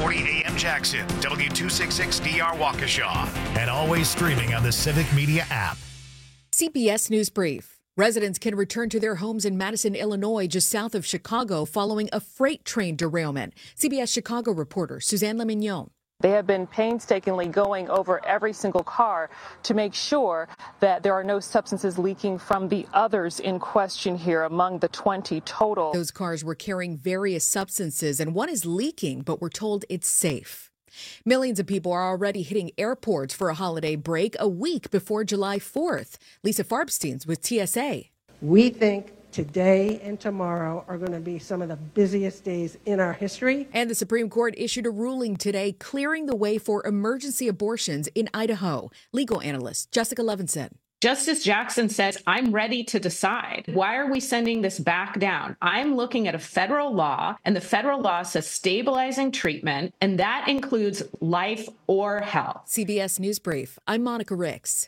640 AM Jackson, W266DR Waukesha, and always streaming on the Civic Media app. CBS News Brief. Residents can return to their homes in Madison, Illinois, just south of Chicago, following a freight train derailment. CBS Chicago reporter Suzanne Lemignon. They have been painstakingly going over every single car to make sure that there are no substances leaking from the others in question here, among the 20 total. Those cars were carrying various substances, and one is leaking, but we're told it's safe. Millions of people are already hitting airports for a holiday break a week before July 4th. Lisa Farbstein's with TSA. We think today and tomorrow are going to be some of the busiest days in our history. And the Supreme Court issued a ruling today clearing the way for emergency abortions in Idaho. Legal analyst Jessica Levinson. Justice Jackson says, I'm ready to decide. Why are we sending this back down? I'm looking at a federal law, and the federal law says stabilizing treatment, and that includes life or health. CBS News Brief. I'm Monica Ricks.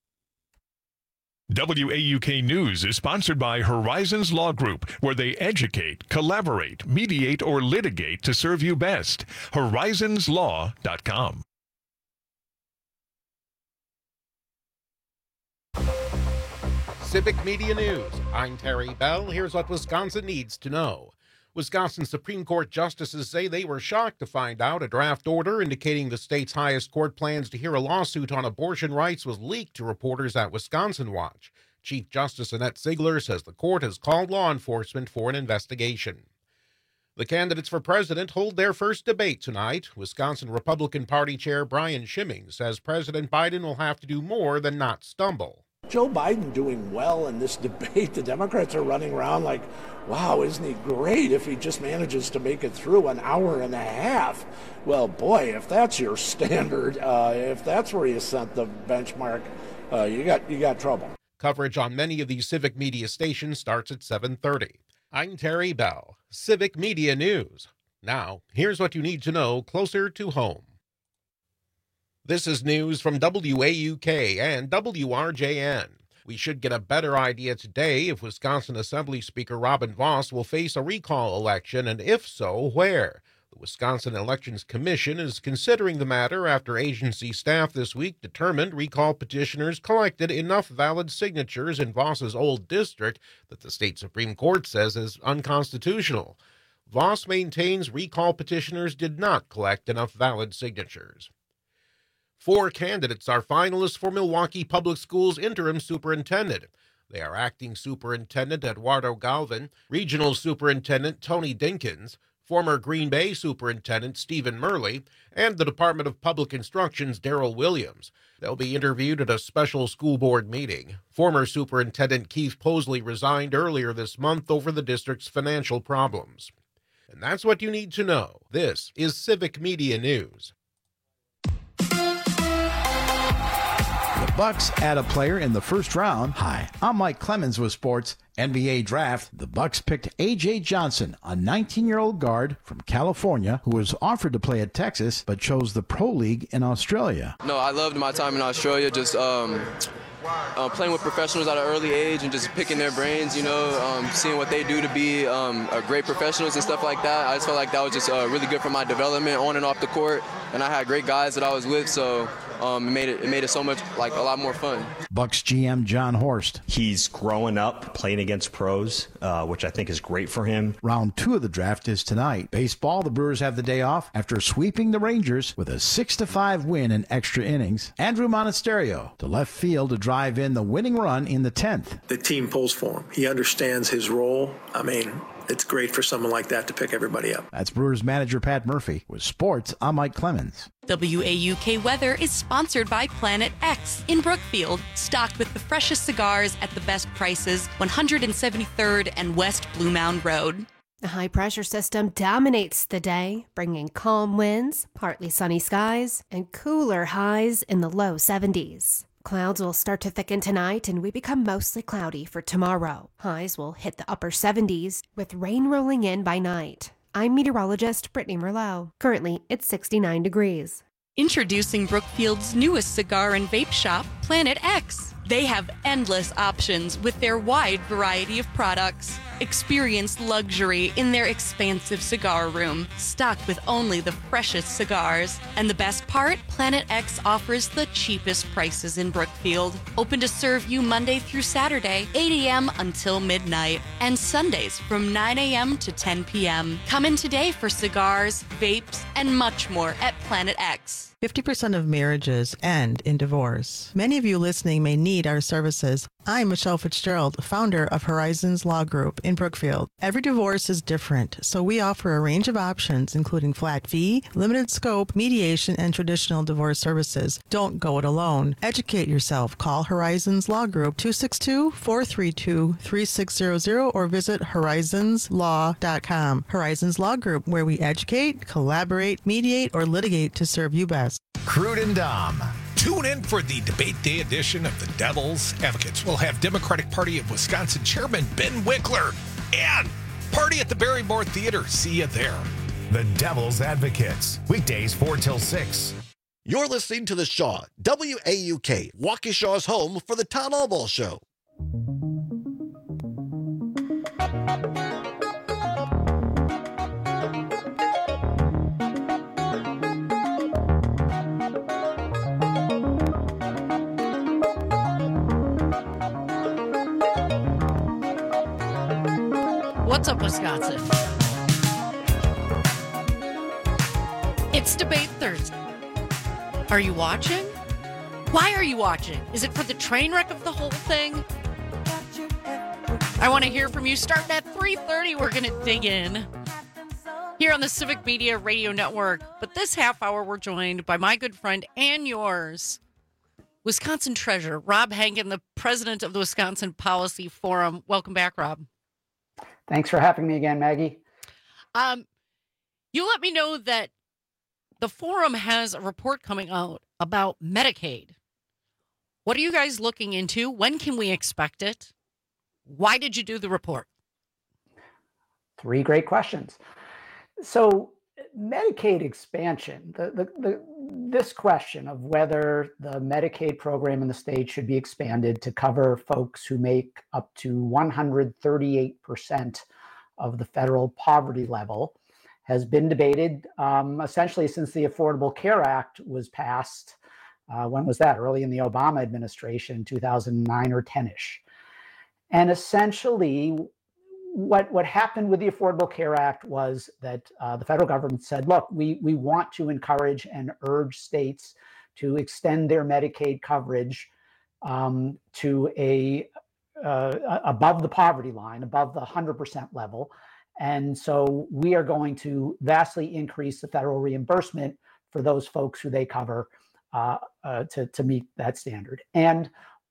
WAUK News is sponsored by Horizons Law Group, where they educate, collaborate, mediate, or litigate to serve you best. Horizonslaw.com. Civic Media News. I'm Terry Bell. Here's what Wisconsin needs to know. Wisconsin Supreme Court justices say they were shocked to find out a draft order indicating the state's highest court plans to hear a lawsuit on abortion rights was leaked to reporters at Wisconsin Watch. Chief Justice Annette Ziegler says the court has called law enforcement for an investigation. The candidates for president hold their first debate tonight. Wisconsin Republican Party Chair Brian Schimming says President Biden will have to do more than not stumble. Joe Biden doing well in this debate. The Democrats are running around like, wow, isn't he great if he just manages to make it through an hour and a half? Well, boy, if that's your standard, if that's where you set the benchmark, you got trouble. Coverage on many of these Civic Media stations starts at 7:30. I'm Terry Bell, Civic Media News. Now, here's what you need to know closer to home. This is news from WAUK and WRJN. We should get a better idea today if Wisconsin Assembly Speaker Robin Vos will face a recall election, and if so, where. The Wisconsin Elections Commission is considering the matter after agency staff this week determined recall petitioners collected enough valid signatures in Vos's old district that the state Supreme Court says is unconstitutional. Vos maintains recall petitioners did not collect enough valid signatures. 4 candidates are finalists for Milwaukee Public Schools interim superintendent. They are acting superintendent Eduardo Galvin, regional superintendent Tony Dinkins, former Green Bay superintendent Stephen Murley, and the Department of Public Instruction's Darrell Williams. They'll be interviewed at a special school board meeting. Former Superintendent Keith Posley resigned earlier this month over the district's financial problems. And that's what you need to know. This is Civic Media News. The Bucks add a player in the first round. Hi, I'm Mike Clemens with Sports NBA Draft. The Bucks picked A.J. Johnson, a 19-year-old guard from California who was offered to play at Texas but chose the Pro League in Australia. No, I loved my time in Australia, just playing with professionals at an early age and just picking their brains, seeing what they do to be great professionals and stuff like that. I just felt like that was just really good for my development on and off the court, and I had great guys that I was with, so it made it so much, a lot more fun. Bucks GM John Horst. He's growing up playing against pros, which I think is great for him. Round 2 of the draft is tonight. Baseball, the Brewers have the day off after sweeping the Rangers with a 6-5 win in extra innings. Andrew Monasterio to left field to drive in the winning run in the 10th. The team pulls for him. He understands his role. It's great for someone like that to pick everybody up. That's Brewers manager Pat Murphy. With sports, I'm Mike Clemens. WAUK Weather is sponsored by Planet X in Brookfield, stocked with the freshest cigars at the best prices, 173rd and West Blue Mound Road. A high-pressure system dominates the day, bringing calm winds, partly sunny skies, and cooler highs in the low 70s. Clouds will start to thicken tonight, and we become mostly cloudy for tomorrow. Highs will hit the upper 70s, with rain rolling in by night. I'm meteorologist Brittany Merlot. Currently, it's 69 degrees. Introducing Brookfield's newest cigar and vape shop, Planet X. They have endless options with their wide variety of products. Experience luxury in their expansive cigar room, stocked with only the freshest cigars. And the best part? Planet X offers the cheapest prices in Brookfield. Open to serve you Monday through Saturday, 8 a.m. until midnight, and Sundays from 9 a.m. to 10 p.m. Come in today for cigars, vapes, and much more at Planet X. 50% of marriages end in divorce. Many of you listening may need our services. I'm Michelle Fitzgerald, founder of Horizons Law Group in Brookfield. Every divorce is different, so we offer a range of options, including flat fee, limited scope, mediation, and traditional divorce services. Don't go it alone. Educate yourself. Call Horizons Law Group 262-432-3600 or visit horizonslaw.com. Horizons Law Group, where we educate, collaborate, mediate, or litigate to serve you best. Crude and Dom. Tune in for the debate day edition of the Devil's Advocates. We'll have Democratic Party of Wisconsin Chairman Ben Winkler and party at the Barrymore Theater. See you there. The Devil's Advocates. Weekdays 4 till 6. You're listening to The Shaw, WAUK, Waukesha's home for the Tom Albaugh Show. What's up, Wisconsin? It's Debate Thursday. Are you watching? Why are you watching? Is it for the train wreck of the whole thing? I want to hear from you. Starting at 3:30, we're going to dig in here on the Civic Media Radio Network. But this half hour, we're joined by my good friend and yours, Wisconsin Treasurer Rob Henkin, the president of the Wisconsin Policy Forum. Welcome back, Rob. Thanks for having me again, Maggie. You let me know that the forum has a report coming out about Medicaid. What are you guys looking into? When can we expect it? Why did you do the report? 3 great questions. So Medicaid expansion, this question of whether the Medicaid program in the state should be expanded to cover folks who make up to 138% of the federal poverty level has been debated essentially since the Affordable Care Act was passed. When was that? Early in the Obama administration, 2009 or 10-ish. And essentially, what happened with the Affordable Care Act was that the federal government said, look, we want to encourage and urge states to extend their Medicaid coverage to above the poverty line, above the 100% level. And so we are going to vastly increase the federal reimbursement for those folks who they cover to meet that standard. And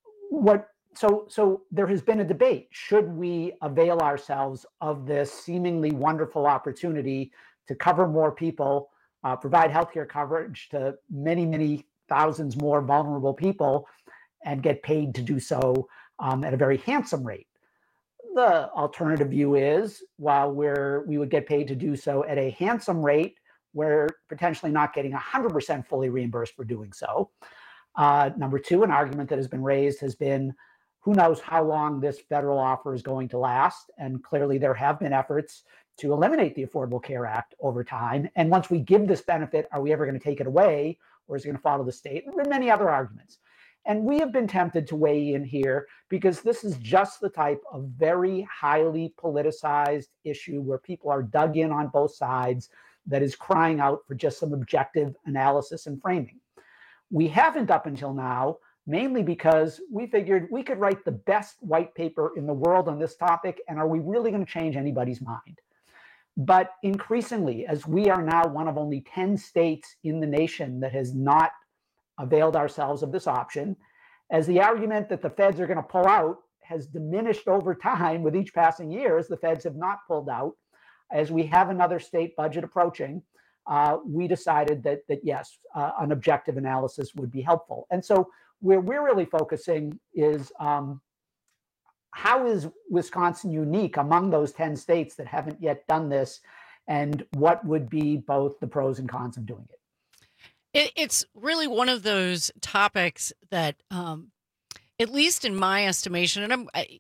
So there has been a debate. Should we avail ourselves of this seemingly wonderful opportunity to cover more people, provide healthcare coverage to many, many thousands more vulnerable people, and get paid to do so at a very handsome rate? The alternative view is, while we would get paid to do so at a handsome rate, we're potentially not getting 100% fully reimbursed for doing so. Number 2, an argument that has been raised has been, who knows how long this federal offer is going to last? And clearly there have been efforts to eliminate the Affordable Care Act over time. And once we give this benefit, are we ever going to take it away? Or is it going to follow the state? There have been many other arguments. And we have been tempted to weigh in here because this is just the type of very highly politicized issue where people are dug in on both sides that is crying out for just some objective analysis and framing. We haven't up until now, mainly because we figured we could write the best white paper in the world on this topic, and are we really going to change anybody's mind? But increasingly, as we are now one of only 10 states in the nation that has not availed ourselves of this option, as the argument that the feds are going to pull out has diminished over time with each passing year, as the feds have not pulled out, as we have another state budget approaching, we decided that yes, an objective analysis would be helpful. And so where we're really focusing is how is Wisconsin unique among those 10 states that haven't yet done this, and what would be both the pros and cons of doing it? It's really one of those topics that, at least in my estimation, and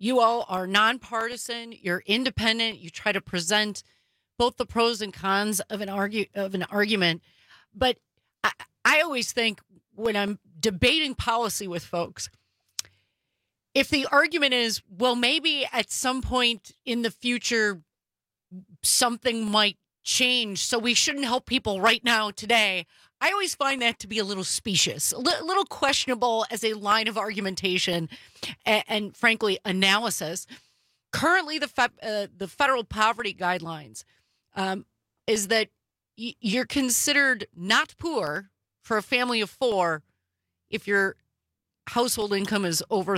You all are nonpartisan. You're independent. You try to present both the pros and cons of an argument. But I always think when I'm debating policy with folks, if the argument is, well, maybe at some point in the future, something might change, so we shouldn't help people right now today, I always find that to be a little specious, a little questionable as a line of argumentation and frankly, analysis. Currently, the federal poverty guidelines is that you're considered not poor for a family of four if your household income is over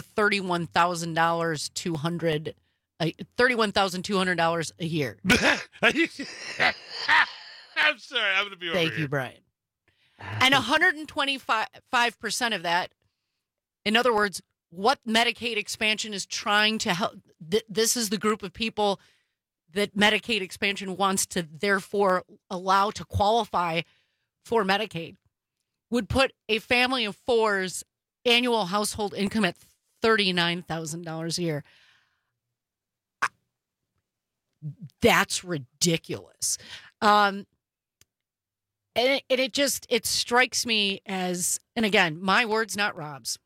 $31,200 a year. I'm sorry, I'm going to be over Thank you, Brian. And 125% of that, in other words, what Medicaid expansion is trying to help, this is the group of people that Medicaid expansion wants to therefore allow to qualify for Medicaid, would put a family of four's annual household income at $39,000 a year. That's ridiculous. And it strikes me as, and again, my words, not Rob's,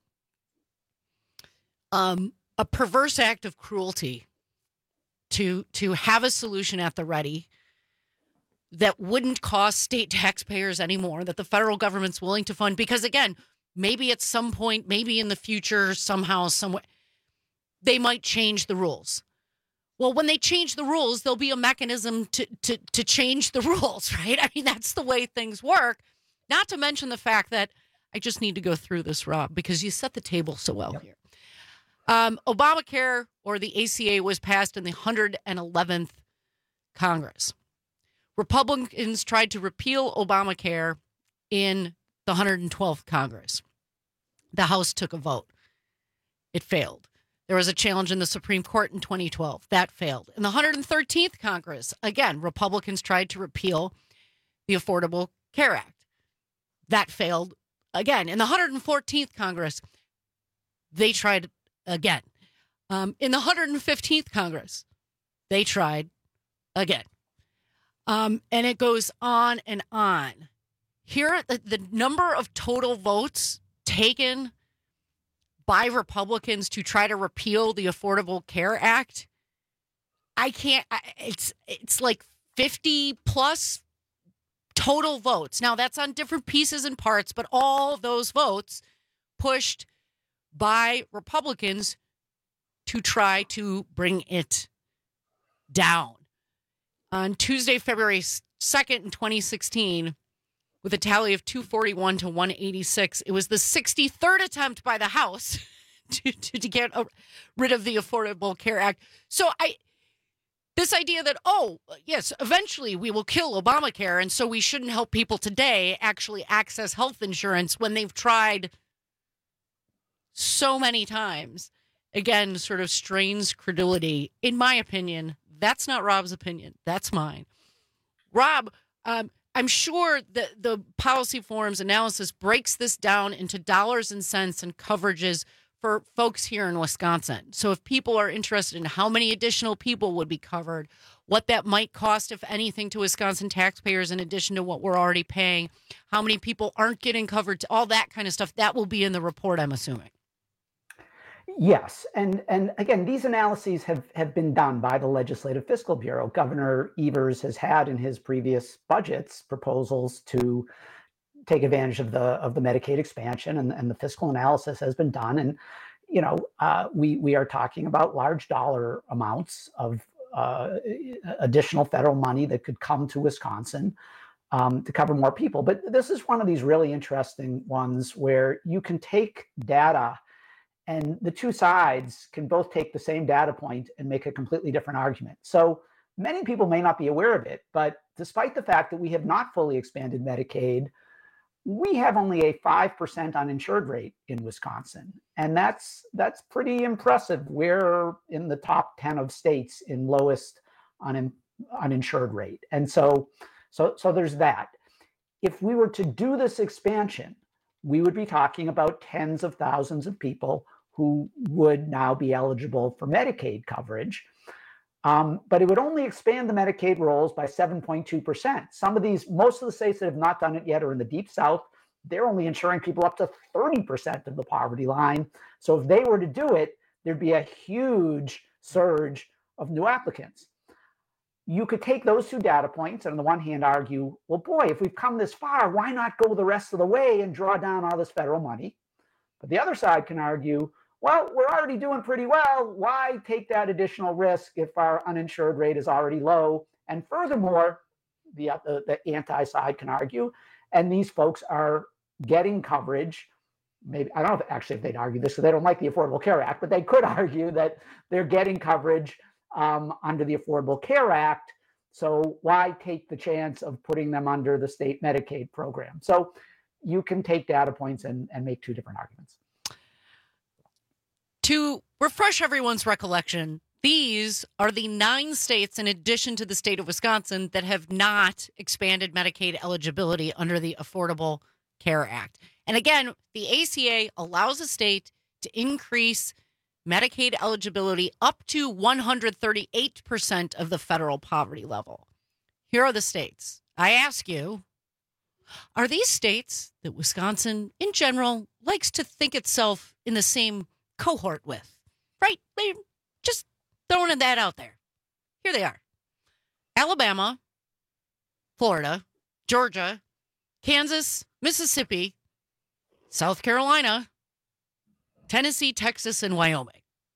a perverse act of cruelty to have a solution at the ready that wouldn't cost state taxpayers anymore, that the federal government's willing to fund, because again, maybe at some point, maybe in the future, somehow, somewhere, they might change the rules. Well, when they change the rules, there'll be a mechanism to change the rules, right? I mean, that's the way things work. Not to mention the fact that I just need to go through this, Rob, because you set the table so well here. Obamacare, or the ACA, was passed in the 111th Congress. Republicans tried to repeal Obamacare in the 112th Congress. The House took a vote. It failed. There was a challenge in the Supreme Court in 2012. That failed. In the 113th Congress, again, Republicans tried to repeal the Affordable Care Act. That failed again. In the 114th Congress, they tried again. In the 115th Congress, they tried again. And it goes on and on. Here, the number of total votes taken by Republicans to try to repeal the Affordable Care Act, it's like 50 plus total votes. Now, that's on different pieces and parts, but all of those votes pushed by Republicans to try to bring it down. On Tuesday, February 2nd in 2016, with a tally of 241 to 186, it was the 63rd attempt by the House to get rid of the Affordable Care Act. So this idea that, oh, yes, eventually we will kill Obamacare, and so we shouldn't help people today actually access health insurance when they've tried so many times, again, sort of strains credulity. In my opinion, that's not Rob's opinion. That's mine. Rob, I'm sure that the Policy Forum's analysis breaks this down into dollars and cents and coverages for folks here in Wisconsin. So if people are interested in how many additional people would be covered, what that might cost, if anything, to Wisconsin taxpayers in addition to what we're already paying, how many people aren't getting covered, all that kind of stuff, that will be in the report, I'm assuming. Yes. And again, these analyses have been done by the Legislative Fiscal Bureau. Governor Evers has had in his previous budgets proposals to take advantage of the Medicaid expansion, and the fiscal analysis has been done. And, you know, we are talking about large dollar amounts of additional federal money that could come to Wisconsin to cover more people. But this is one of these really interesting ones where you can take data, and the two sides can both take the same data point and make a completely different argument. So many people may not be aware of it, but despite the fact that we have not fully expanded Medicaid, we have only a 5% uninsured rate in Wisconsin. And that's pretty impressive. We're in the top 10 of states in lowest uninsured rate. And so there's that. If we were to do this expansion, we would be talking about tens of thousands of people who would now be eligible for Medicaid coverage. But it would only expand the Medicaid rolls by 7.2%. Most of the states that have not done it yet are in the Deep South. They're only insuring people up to 30% of the poverty line. So if they were to do it, there'd be a huge surge of new applicants. You could take those two data points and on the one hand argue, well, boy, if we've come this far, why not go the rest of the way and draw down all this federal money? But the other side can argue, well, we're already doing pretty well. Why take that additional risk if our uninsured rate is already low? And furthermore, the anti-side can argue, and these folks are getting coverage. Maybe I don't know if they'd argue this because they don't like the Affordable Care Act, but they could argue that they're getting coverage under the Affordable Care Act. So why take the chance of putting them under the state Medicaid program? So you can take data points and make two different arguments. To refresh everyone's recollection, these are the 9 states, in addition to the state of Wisconsin, that have not expanded Medicaid eligibility under the Affordable Care Act. And again, the ACA allows a state to increase Medicaid eligibility up to 138% of the federal poverty level. Here are the states. I ask you, are these states that Wisconsin, in general, likes to think itself in the same cohort with? Right? They're just throwing that out there. Here they are. Alabama, Florida, Georgia, Kansas, Mississippi, South Carolina, Tennessee, Texas, and Wyoming.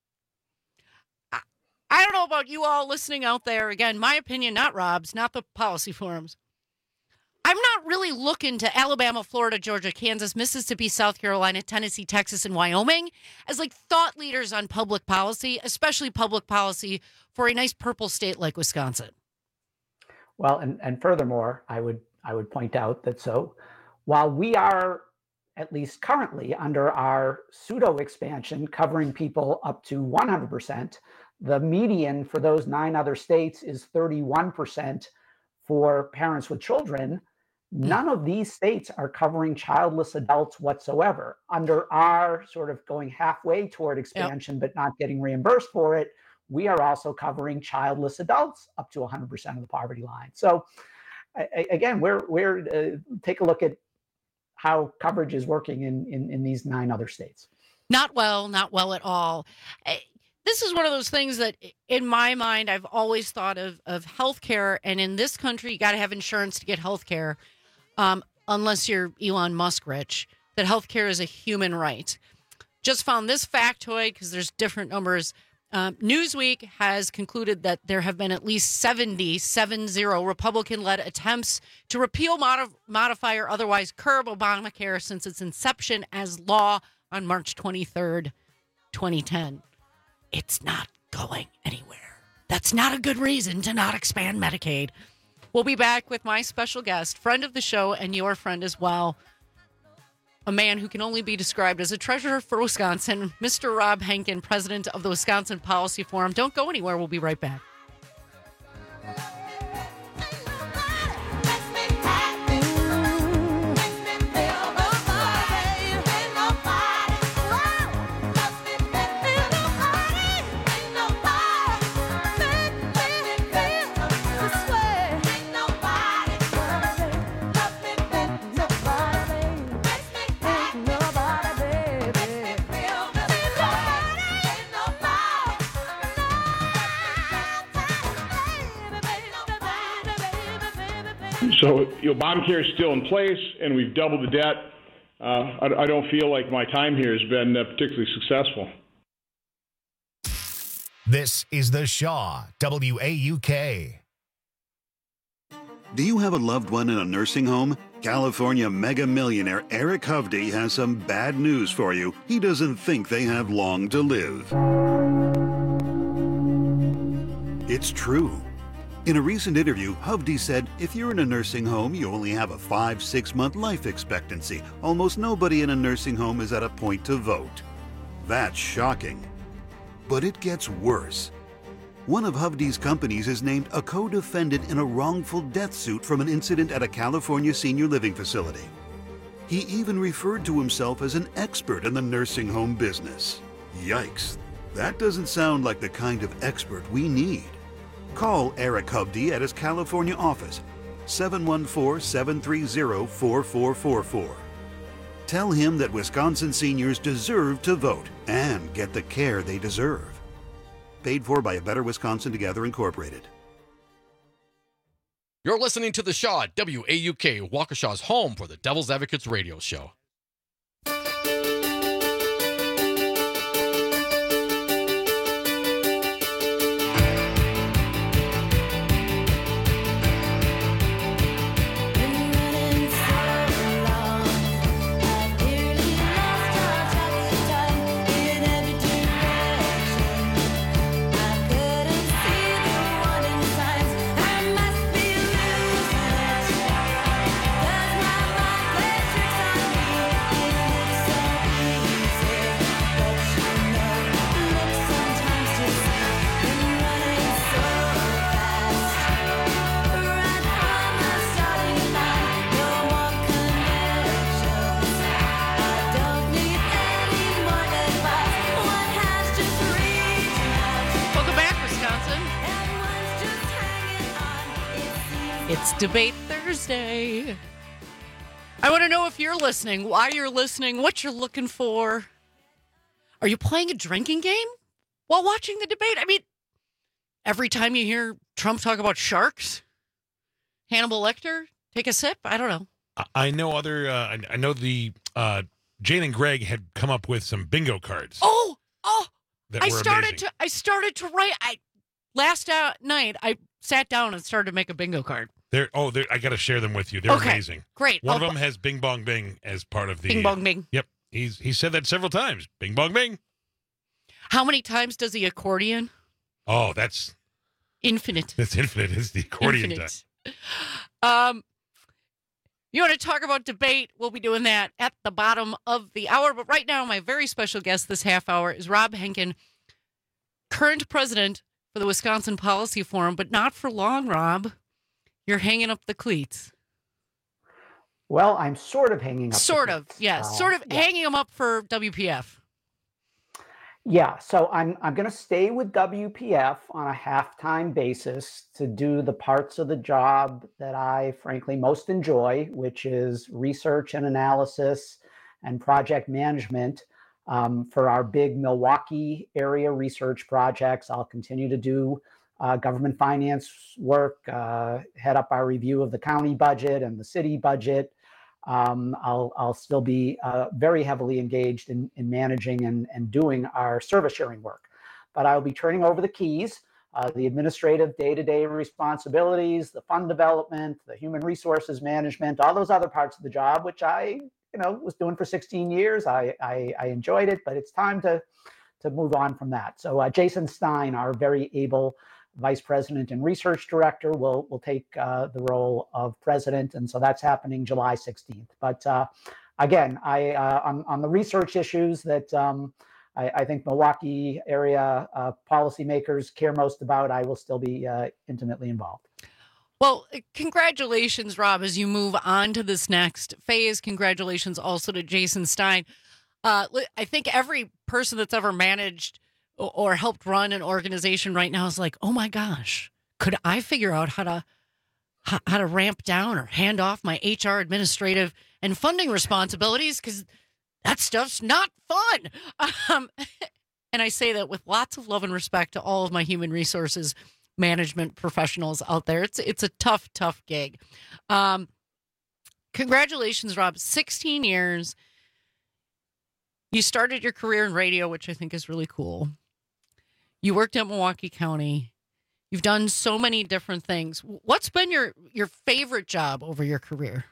I don't know about you all listening out there. Again, my opinion, not Rob's, not the policy forums. I'm not really looking to Alabama, Florida, Georgia, Kansas, Mississippi, South Carolina, Tennessee, Texas, and Wyoming as like thought leaders on public policy, especially public policy for a nice purple state like Wisconsin. Well, and furthermore, I would point out that so while we are at least currently under our pseudo expansion covering people up to 100%, the median for those 9 other states is 31% for parents with children. None of these states are covering childless adults whatsoever. Under our sort of going halfway toward expansion, but not getting reimbursed for it, we are also covering childless adults up to 100% of the poverty line. So again, we're take a look at how coverage is working in these 9 other states. Not well at all. This is one of those things that, in my mind, I've always thought of healthcare. And in this country, you got to have insurance to get healthcare, unless you're Elon Musk rich, that healthcare is a human right. Just found this factoid because there's different numbers. Newsweek has concluded that there have been at least 70 Republican-led attempts to repeal, modify, or otherwise curb Obamacare since its inception as law on March 23rd, 2010. It's not going anywhere. That's not a good reason to not expand Medicaid. We'll be back with my special guest, friend of the show and your friend as well, a man who can only be described as a treasurer for Wisconsin, Mr. Rob Henkin, president of the Wisconsin Policy Forum. Don't go anywhere. We'll be right back. So Obamacare is still in place, and we've doubled the debt. I don't feel like my time here has been particularly successful. This is The Shaw, WAUK. Do you have a loved one in a nursing home? California mega millionaire Eric Hovde has some bad news for you. He doesn't think they have long to live. It's true. In a recent interview, Hovde said, if you're in a nursing home, you only have a 5-6 month life expectancy. Almost nobody in a nursing home is at a point to vote. That's shocking. But it gets worse. One of Hovde's companies is named a co-defendant in a wrongful death suit from an incident at a California senior living facility. He even referred to himself as an expert in the nursing home business. Yikes. That doesn't sound like the kind of expert we need. Call Eric Hovde at his California office, 714-730-4444. Tell him that Wisconsin seniors deserve to vote and get the care they deserve. Paid for by A Better Wisconsin Together, Incorporated. You're listening to The Shaw at WAUK, Waukesha's home for the Devil's Advocates radio show. It's Debate Thursday. I want to know if you're listening, why you're listening, what you're looking for. Are you playing a drinking game while watching the debate? I mean, every time you hear Trump talk about sharks, Hannibal Lecter, take a sip? I don't know. I know I know the Jane and Greg had come up with some bingo cards. Oh! That were amazing. I started to write. Last night, I sat down and started to make a bingo card. I got to share them with you. They're amazing. Great. One of them has Bing Bong Bing as part of the Bing Bong Bing. Yep. He said that several times. Bing Bong Bing. How many times does the accordion? Oh, that's infinite. That's infinite. It's the accordion time. You want to talk about debate? We'll be doing that at the bottom of the hour. But right now, my very special guest this half hour is Rob Henkin, current president for the Wisconsin Policy Forum, but not for long, Rob. You're hanging up the cleats. Well, I'm sort of hanging up. Sort of, yes. Hanging them up for WPF. Yeah, so I'm going to stay with WPF on a half-time basis to do the parts of the job that I frankly most enjoy, which is research and analysis and project management for our big Milwaukee area research projects. I'll continue to do government finance work, head up our review of the county budget and the city budget. I'll still be very heavily engaged in managing and doing our service sharing work. But I'll be turning over the keys, the administrative day-to-day responsibilities, the fund development, the human resources management, all those other parts of the job, which I was doing for 16 years. I enjoyed it, but it's time to move on from that. So Jason Stein, our very able vice president and research director, will take the role of president. And so that's happening July 16th. But again, on the research issues that I think Milwaukee area policymakers care most about, I will still be intimately involved. Well, congratulations, Rob, as you move on to this next phase. Congratulations also to Jason Stein. I think every person that's ever managed or helped run an organization right now is like, oh my gosh, could I figure out how to ramp down or hand off my HR administrative and funding responsibilities? Because that stuff's not fun. And I say that with lots of love and respect to all of my human resources management professionals out there. It's a tough gig. Congratulations, Rob. 16 years. You started your career in radio, which I think is really cool. You worked at Milwaukee County. You've done so many different things. What's been your favorite job over your career?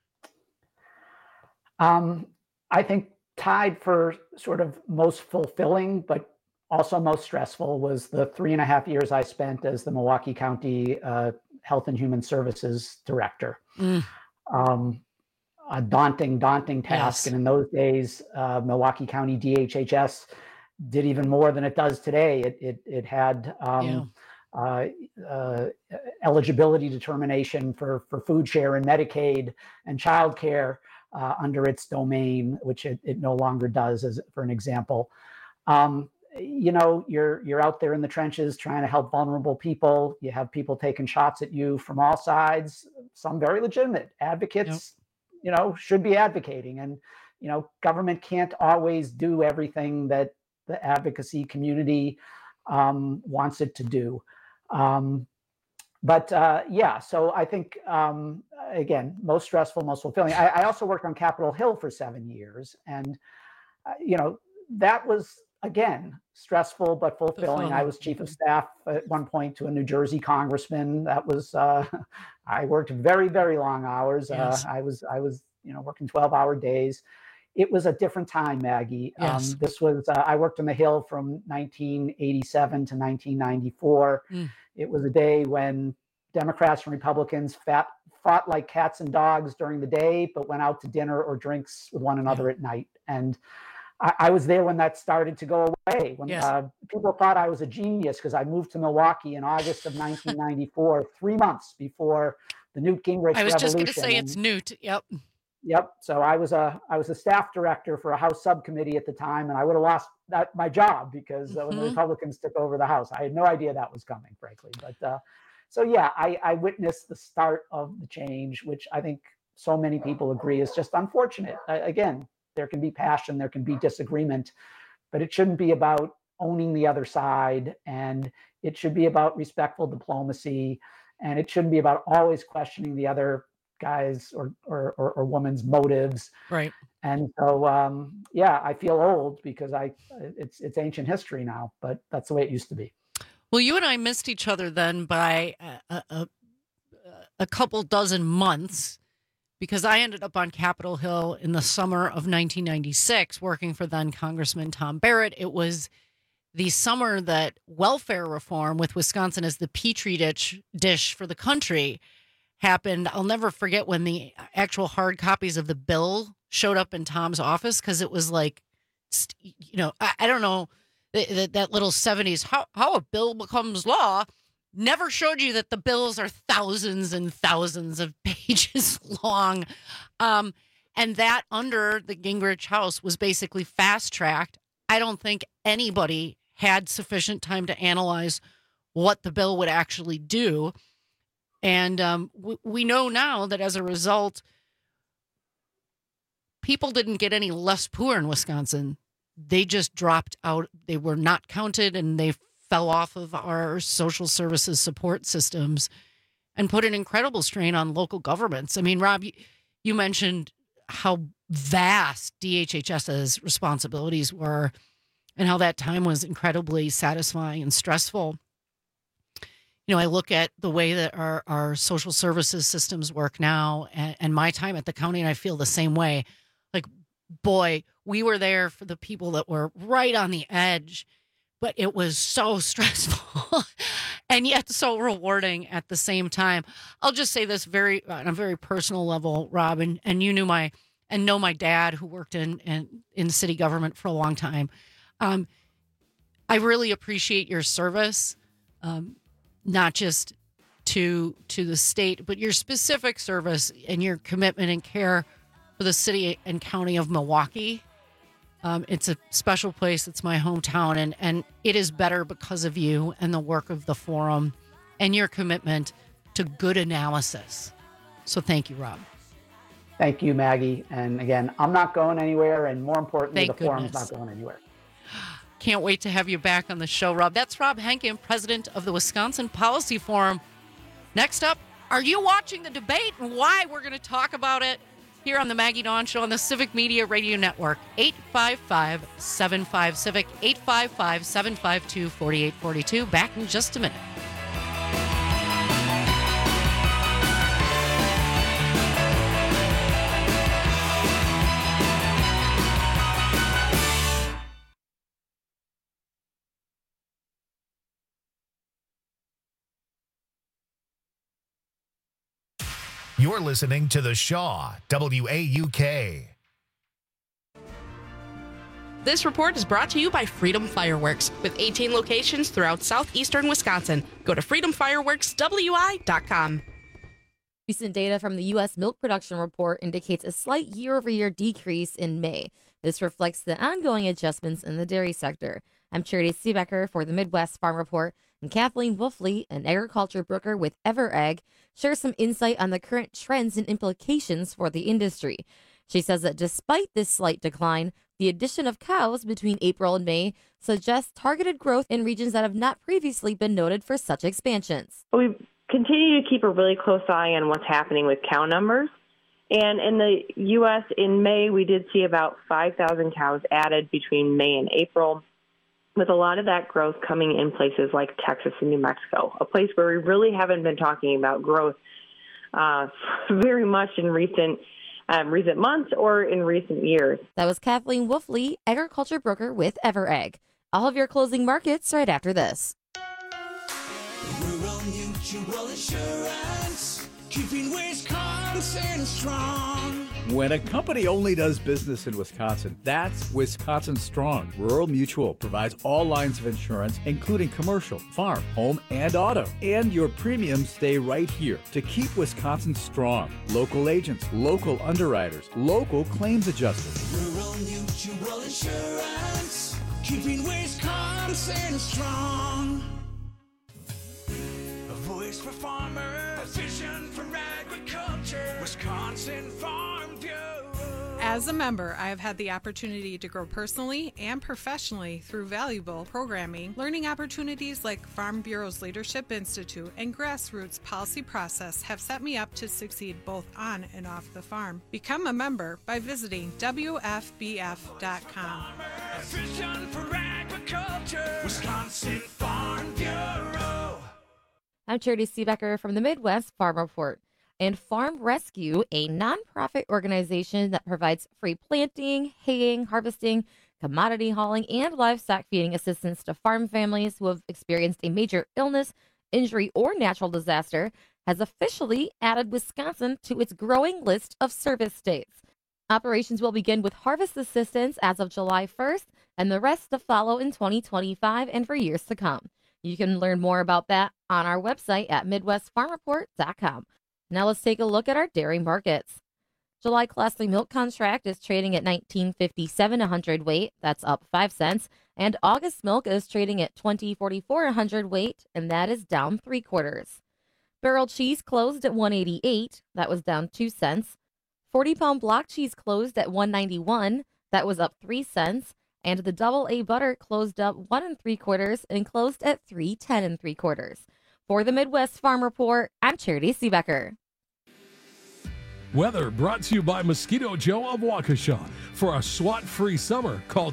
I think tied for sort of most fulfilling, but also most stressful was the 3.5 years I spent as the Milwaukee County Health and Human Services Director. A daunting task. Yes. And in those days, Milwaukee County DHHS did even more than it does today. It had eligibility determination for food share and Medicaid and child care under its domain, which it no longer does, as for an example. You're out there in the trenches trying to help vulnerable people. You have people taking shots at you from all sides, some very legitimate advocates, should be advocating. And, government can't always do everything that the advocacy community wants it to do. So I think, again, most stressful, most fulfilling. I also worked on Capitol Hill for 7 years. And, that was, again, stressful but fulfilling. I was chief of staff at one point to a New Jersey congressman. That was, I worked very, very long hours. Yes. I was, working 12-hour days. It was a different time, Maggie. Yes. This was, I worked on the Hill from 1987 to 1994. It was a day when Democrats and Republicans fought like cats and dogs during the day, but went out to dinner or drinks with one another at night. And I was there when that started to go away, when people thought I was a genius because I moved to Milwaukee in August of 1994, 3 months before the Newt Gingrich revolution. I was just going to say it's Newt. Yep. Yep. So I was a staff director for a House subcommittee at the time, and I would have lost my job because when the Republicans took over the House, I had no idea that was coming, frankly. But I witnessed the start of the change, which I think so many people agree is just unfortunate. Again, there can be passion, there can be disagreement, but it shouldn't be about owning the other side, and it should be about respectful diplomacy, and it shouldn't be about always questioning the other guy's or woman's motives. Right. And so, I feel old because it's ancient history now, but that's the way it used to be. Well, you and I missed each other then by a couple dozen months, because I ended up on Capitol Hill in the summer of 1996 working for then Congressman Tom Barrett. It was the summer that welfare reform, with Wisconsin as the petri dish for the country, happened. I'll never forget when the actual hard copies of the bill showed up in Tom's office, because it was like, I don't know, that little 70s, how a bill becomes law, never showed you that the bills are thousands and thousands of pages long. And that under the Gingrich House was basically fast-tracked. I don't think anybody had sufficient time to analyze what the bill would actually do. And we know now that as a result, people didn't get any less poor in Wisconsin. They just dropped out. They were not counted, and they fell off of our social services support systems and put an incredible strain on local governments. I mean, Rob, you mentioned how vast DHHS's responsibilities were and how that time was incredibly satisfying and stressful. I look at the way that our social services systems work now and my time at the county, and I feel the same way. Like, boy, we were there for the people that were right on the edge, but it was so stressful and yet so rewarding at the same time. I'll just say this on a very personal level, Rob, and you know my dad, who worked in city government for a long time. I really appreciate your service, not just to the state, but your specific service and your commitment and care for the city and county of Milwaukee. It's a special place. It's my hometown, and it is better because of you and the work of the forum and your commitment to good analysis. So thank you, Rob. Thank you, Maggie. And again, I'm not going anywhere, and more importantly, the forum's not going anywhere. Can't wait to have you back on the show, Rob. That's Rob Henkin, president of the Wisconsin Policy Forum. Next up, are you watching the debate and why? We're going to talk about it here on the Maggie Dawn Show on the Civic Media Radio Network. 855-75-CIVIC, 855-752-4842. Back in just a minute. You're listening to The Shaw, WAUK. This report is brought to you by Freedom Fireworks, with 18 locations throughout southeastern Wisconsin. Go to freedomfireworkswi.com. Recent data from the U.S. Milk Production Report indicates a slight year-over-year decrease in May. This reflects the ongoing adjustments in the dairy sector. I'm Charity Seebecker for the Midwest Farm Report, and Kathleen Wolfley, an agriculture broker with EverEgg, shares some insight on the current trends and implications for the industry. She says that despite this slight decline, the addition of cows between April and May suggests targeted growth in regions that have not previously been noted for such expansions. We continue to keep a really close eye on what's happening with cow numbers. And in the U.S. in May, we did see about 5,000 cows added between May and April, with a lot of that growth coming in places like Texas and New Mexico, a place where we really haven't been talking about growth very much in recent months or in recent years. That was Kathleen Wolfley, agriculture broker with EverEgg. All of your closing markets right after this. Rural Mutual Insurance, keeping Wisconsin strong. When a company only does business in Wisconsin, that's Wisconsin Strong. Rural Mutual provides all lines of insurance, including commercial, farm, home, and auto. And your premiums stay right here to keep Wisconsin strong. Local agents, local underwriters, local claims adjusters. Rural Mutual Insurance, keeping Wisconsin strong. A voice for farmers, a vision for agriculture, Wisconsin Farm Bureau. As a member, I have had the opportunity to grow personally and professionally through valuable programming, learning opportunities like Farm Bureau's Leadership Institute and Grassroots Policy Process have set me up to succeed both on and off the farm. Become a member by visiting WFBF.com. A vision for agriculture, Wisconsin Farm Bureau. I'm Charity Seebecker from the Midwest Farm Report. And Farm Rescue, a nonprofit organization that provides free planting, haying, harvesting, commodity hauling, and livestock feeding assistance to farm families who have experienced a major illness, injury, or natural disaster, has officially added Wisconsin to its growing list of service states. Operations will begin with harvest assistance as of July 1st, and the rest to follow in 2025 and for years to come. You can learn more about that on our website at MidwestFarmReport.com. Now let's take a look at our dairy markets. July Class 3 milk contract is trading at $19.57 a hundredweight. That's up 5 cents. And August milk is trading at $20.44 a hundredweight, and that is down 3/4. Barrel cheese closed at $1.88. That was down 2 cents. 40-pound block cheese closed at $1.91. That was up 3 cents. And the double A butter closed up 1 3/4 and closed at $3.10 3/4. For the Midwest Farm Report, I'm Charity Seebecker. Weather brought to you by Mosquito Joe of Waukesha. For a SWAT-free summer, call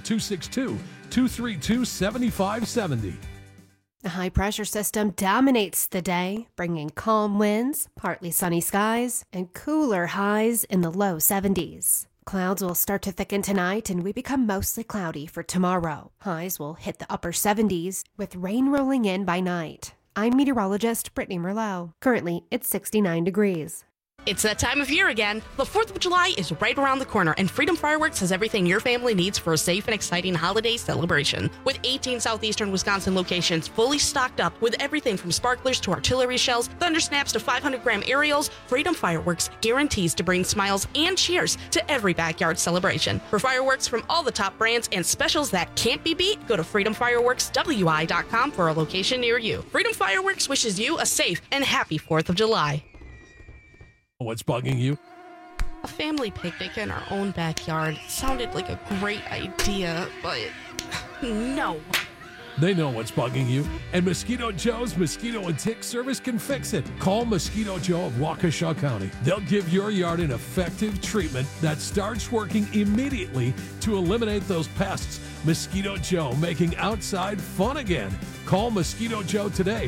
262-232-7570. A high-pressure system dominates the day, bringing calm winds, partly sunny skies, and cooler highs in the low 70s. Clouds will start to thicken tonight, and we become mostly cloudy for tomorrow. Highs will hit the upper 70s, with rain rolling in by night. I'm meteorologist Brittany Merlot. Currently, it's 69 degrees. It's that time of year again. The 4th of July is right around the corner, and Freedom Fireworks has everything your family needs for a safe and exciting holiday celebration. With 18 southeastern Wisconsin locations fully stocked up with everything from sparklers to artillery shells, thunder snaps to 500-gram aerials, Freedom Fireworks guarantees to bring smiles and cheers to every backyard celebration. For fireworks from all the top brands and specials that can't be beat, go to freedomfireworkswi.com for a location near you. Freedom Fireworks wishes you a safe and happy 4th of July. What's bugging you? A family picnic in our own backyard sounded like a great idea, but no. They know what's bugging you, and Mosquito Joe's Mosquito and Tick Service can fix it. Call Mosquito Joe of Waukesha County. They'll give your yard an effective treatment that starts working immediately to eliminate those pests. Mosquito Joe, making outside fun again. Call Mosquito Joe today,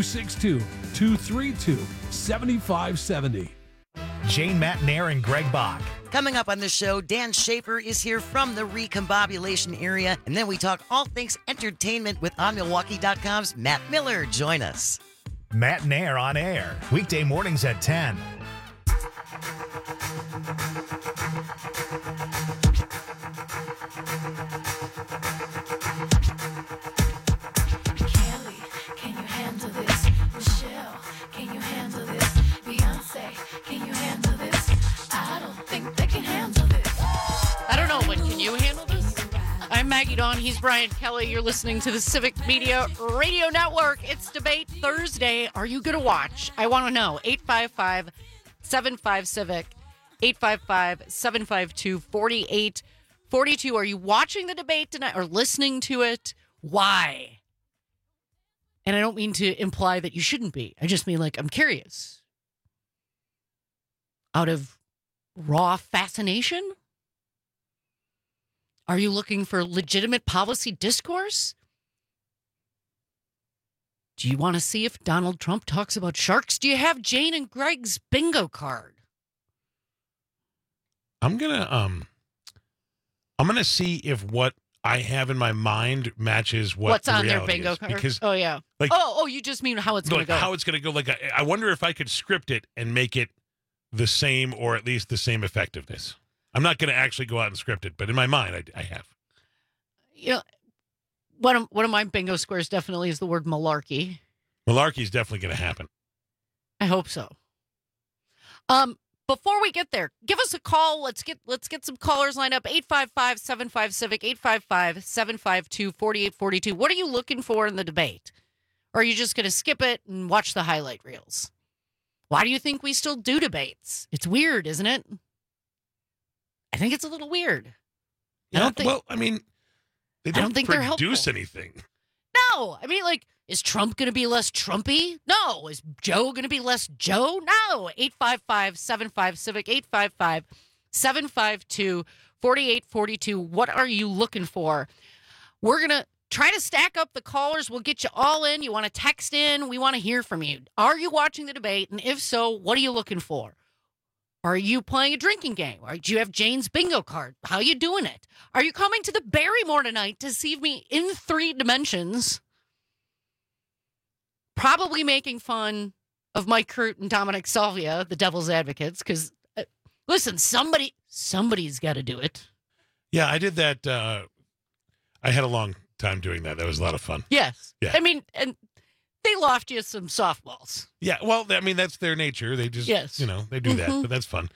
262-232-7570. Jane Matt Nair and Greg Bach. Coming up on the show, Dan Schaefer is here from the Recombobulation area, and then we talk all things entertainment with OnMilwaukee.com's Matt Miller. Join us. Matt Nair on air, weekday mornings at 10. Can you handle this? Michelle, can you handle this? Beyonce, Maggie Dawn. He's Brian Kelly. You're listening to the Civic Media Radio Network. It's Debate Thursday. Are you going to watch? I want to know. 855-75-CIVIC. 855-752-4842. Are you watching the debate tonight or listening to it? Why? And I don't mean to imply that you shouldn't be. I just mean, I'm curious. Out of raw fascination? Are you looking for legitimate policy discourse? Do you want to see if Donald Trump talks about sharks? Do you have Jane and Greg's bingo card? I'm gonna see if what I have in my mind matches what's on their bingo card. Because, yeah. You just mean how it's going to go. How it's going to go. I wonder if I could script it and make it the same, or at least the same effectiveness. I'm not going to actually go out and script it, but in my mind, I have. One of my bingo squares definitely is the word malarkey. Malarkey is definitely going to happen. I hope so. Before we get there, give us a call. Let's get some callers lined up. 855-75-CIVIC, 855-752-4842. What are you looking for in the debate? Or are you just going to skip it and watch the highlight reels? Why do you think we still do debates? It's weird, isn't it? I think it's a little weird. Yeah, they don't think they're helpful. Produce anything. No. I mean, is Trump going to be less Trumpy? No. Is Joe going to be less Joe? No. 855-75-CIVIC, 855-752-4842. What are you looking for? We're going to try to stack up the callers. We'll get you all in. You want to text in? We want to hear from you. Are you watching the debate? And if so, what are you looking for? Are you playing a drinking game? Do you have Jane's bingo card? How are you doing it? Are you coming to the Barrymore tonight to see me in 3 dimensions? Probably making fun of Mike Crute and Dominic Salvia, the Devil's Advocates, because, listen, somebody's got to do it. Yeah, I did that. I had a long time doing that. That was a lot of fun. Yes. Yeah. I mean, and they loft you some softballs. Yeah, well, I mean, that's their nature. They just, they do that, but that's fun.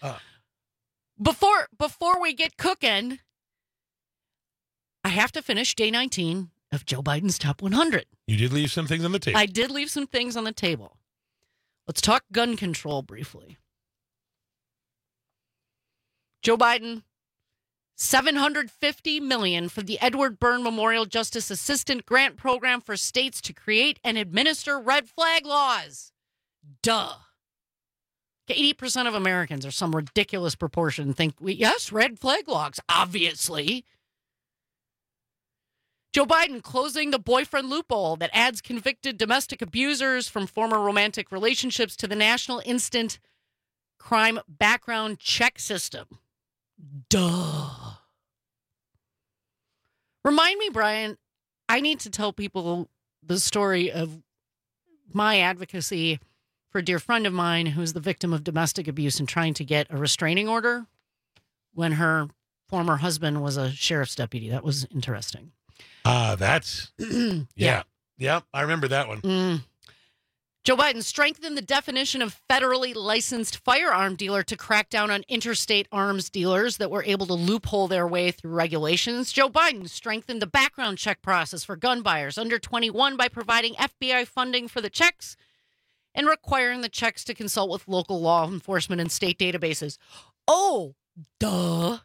Before we get cooking, I have to finish day 19 of Joe Biden's Top 100. You did leave some things on the table. I did leave some things on the table. Let's talk gun control briefly. Joe Biden, $750 million for the Edward Byrne Memorial Justice Assistant Grant Program for states to create and administer red flag laws. Duh. 80% of Americans, or some ridiculous proportion, think, yes, red flag laws, obviously. Joe Biden closing the boyfriend loophole that adds convicted domestic abusers from former romantic relationships to the National Instant Crime Background Check System. Duh. Remind me, Brian, I need to tell people the story of my advocacy for a dear friend of mine who's the victim of domestic abuse and trying to get a restraining order when her former husband was a sheriff's deputy. That was interesting. That's... yeah. Yeah, I remember that one. Joe Biden strengthened the definition of federally licensed firearm dealer to crack down on interstate arms dealers that were able to loophole their way through regulations. Joe Biden strengthened the background check process for gun buyers under 21 by providing FBI funding for the checks and requiring the checks to consult with local law enforcement and state databases. Oh, duh.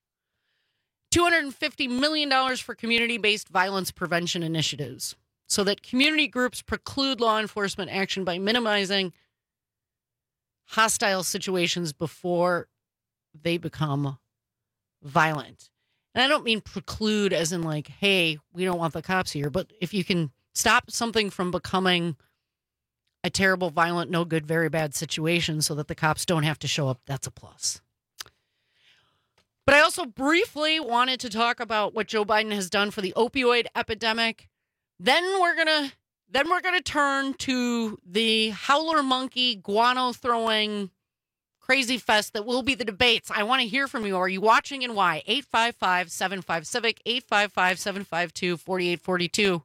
$250 million for community-based violence prevention initiatives, so that community groups preclude law enforcement action by minimizing hostile situations before they become violent. And I don't mean preclude as in hey, we don't want the cops here, but if you can stop something from becoming a terrible, violent, no good, very bad situation so that the cops don't have to show up, that's a plus. But I also briefly wanted to talk about what Joe Biden has done for the opioid epidemic. Then we're gonna turn to the howler monkey guano throwing crazy fest that will be the debates. I want to hear from you. Are you watching and why? 855-75-CIVIC, 855-752-4842.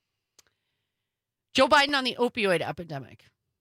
Joe Biden on the opioid epidemic.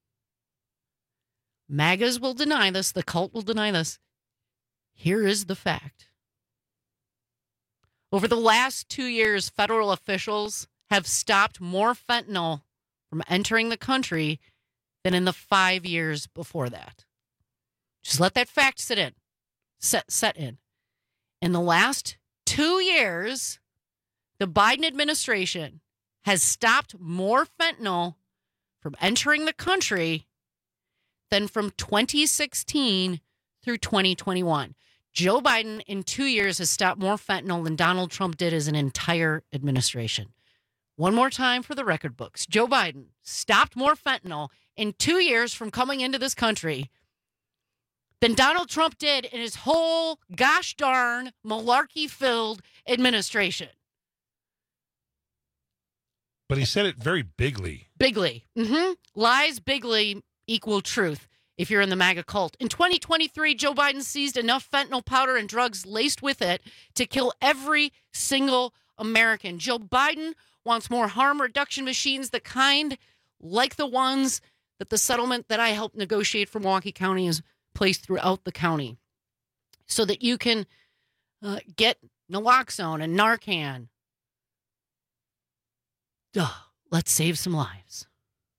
MAGAs will deny this. The cult will deny this. Here is the fact. Over the last 2 years, federal officials have stopped more fentanyl from entering the country than in the 5 years before that. Just let that fact set in. In the last 2 years, the Biden administration has stopped more fentanyl from entering the country than from 2016 through 2021. Joe Biden in 2 years has stopped more fentanyl than Donald Trump did as an entire administration. One more time for the record books. Joe Biden stopped more fentanyl in 2 years from coming into this country than Donald Trump did in his whole gosh darn malarkey-filled administration. But he said it very bigly. Bigly. Mm-hmm. Lies bigly equal truth if you're in the MAGA cult. In 2023, Joe Biden seized enough fentanyl powder and drugs laced with it to kill every single American. Joe Biden wants more harm reduction machines, the kind like the ones that the settlement that I helped negotiate for Milwaukee County is placed throughout the county so that you can get naloxone and Narcan. Let's save some lives.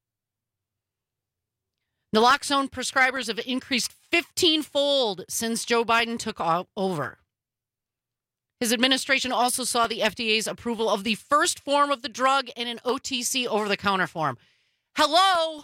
Naloxone prescribers have increased 15-fold since Joe Biden took over. His administration also saw the FDA's approval of the first form of the drug in an OTC over-the-counter form. Hello?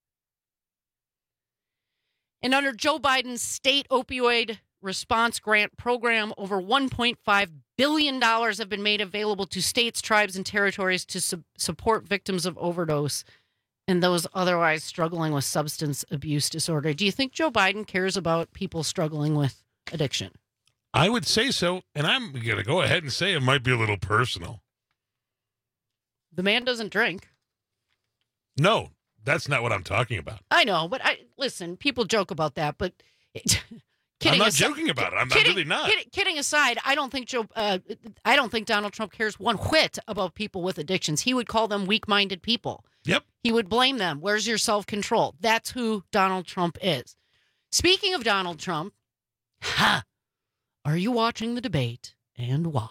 And under Joe Biden's state opioid response grant program, over $1.5 billion have been made available to states, tribes, and territories to support victims of overdose and those otherwise struggling with substance abuse disorder. Do you think Joe Biden cares about people struggling with addiction? I would say so, and I'm going to go ahead and say it might be a little personal. The man doesn't drink. No, that's not what I'm talking about. I know, but listen, people joke about that, but I'm not joking about it. I'm really not. Kidding aside, I don't think Donald Trump cares one whit about people with addictions. He would call them weak-minded people. Yep. He would blame them. Where's your self-control? That's who Donald Trump is. Speaking of Donald Trump, are you watching the debate and why?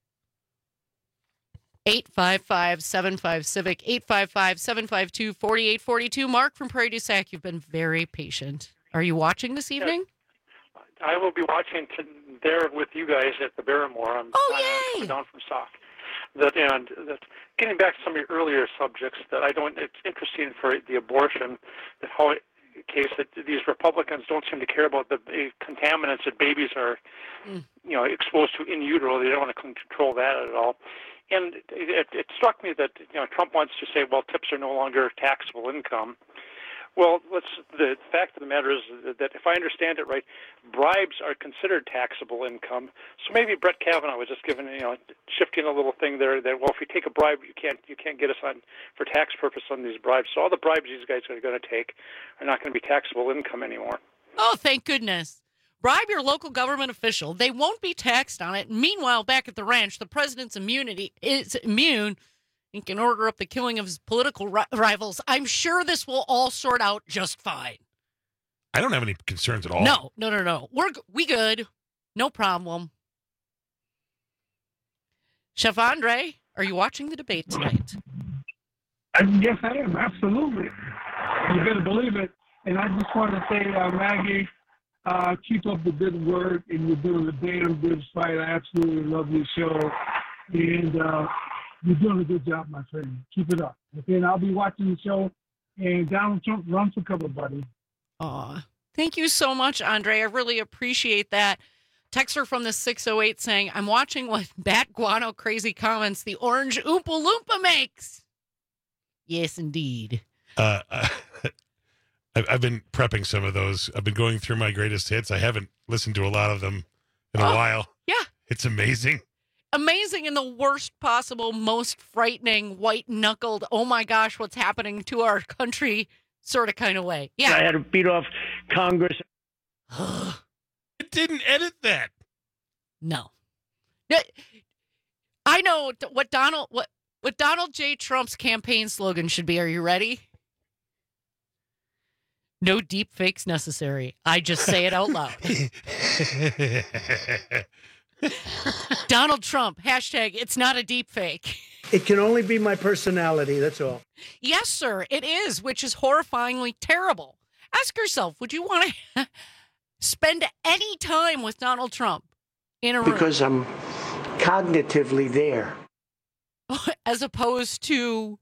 855-75-CIVIC, 855-752-4842. Mark from Prairie du Sac, you've been very patient. Are you watching this evening? I will be watching there with you guys at the Barrymore. I'm coming down from Sauk. Getting back to some of your earlier subjects, it's interesting for the abortion, case that these Republicans don't seem to care about the contaminants that babies are, exposed to in utero. They don't want to control that at all. And it struck me that Trump wants to say, well, tips are no longer taxable income. Well, the fact of the matter is that if I understand it right, bribes are considered taxable income. So maybe Brett Kavanaugh was just shifting a little thing there that, well, if you take a bribe, you can't get us on for tax purpose on these bribes. So all the bribes these guys are going to take are not going to be taxable income anymore. Oh, thank goodness. Bribe your local government official. They won't be taxed on it. Meanwhile, back at the ranch, the president's immunity is immune and can order up the killing of his political rivals. I'm sure this will all sort out just fine. I don't have any concerns at all. No. We good. No problem. Chef Andre, are you watching the debate tonight? Yes, I am. Absolutely. You better believe it. And I just want to say, Maggie, keep up the good work, and you're doing a damn good fight. I absolutely love your show. And you're doing a good job, my friend. Keep it up. Okay, and I'll be watching the show. And Donald Trump runs for cover, buddy. Aw, thank you so much, Andre. I really appreciate that. Texter from the 608 saying, I'm watching what Bat Guano Crazy Comments the Orange Oompa Loompa makes. Yes, indeed. I've been prepping some of those. I've been going through my greatest hits. I haven't listened to a lot of them in a while. Yeah. It's amazing. Amazing in the worst possible, most frightening, white-knuckled, oh my gosh, what's happening to our country sort of kind of way. Yeah. I had to beat off Congress. It didn't edit that. No. I know what Donald J. Trump's campaign slogan should be. Are you ready? No deep fakes necessary. I just say it out loud. Donald Trump, hashtag, it's not a deep fake. It can only be my personality, that's all. Yes, sir, it is, which is horrifyingly terrible. Ask yourself, would you want to spend any time with Donald Trump in a room? Because I'm cognitively there. As opposed to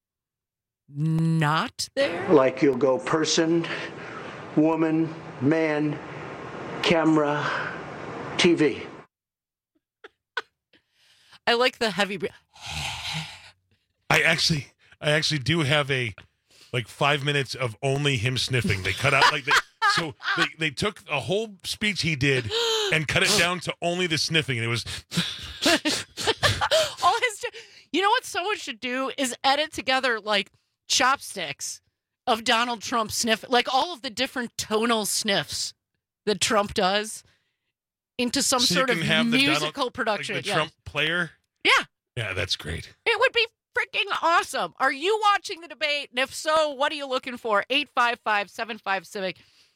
not there? Like you'll go person, woman, man, camera, TV. I like the heavy... I actually do have a 5 minutes of only him sniffing. They cut out they took a whole speech he did and cut it down to only the sniffing, and it was all his. You know what someone should do is edit together like chopsticks of Donald Trump sniff, like all of the different tonal sniffs that Trump does into some sort of musical production. Like the Trump player. Yeah. Yeah, that's great. It would be freaking awesome. Are you watching the debate? And if so, what are you looking for? 855-75-CIVIC,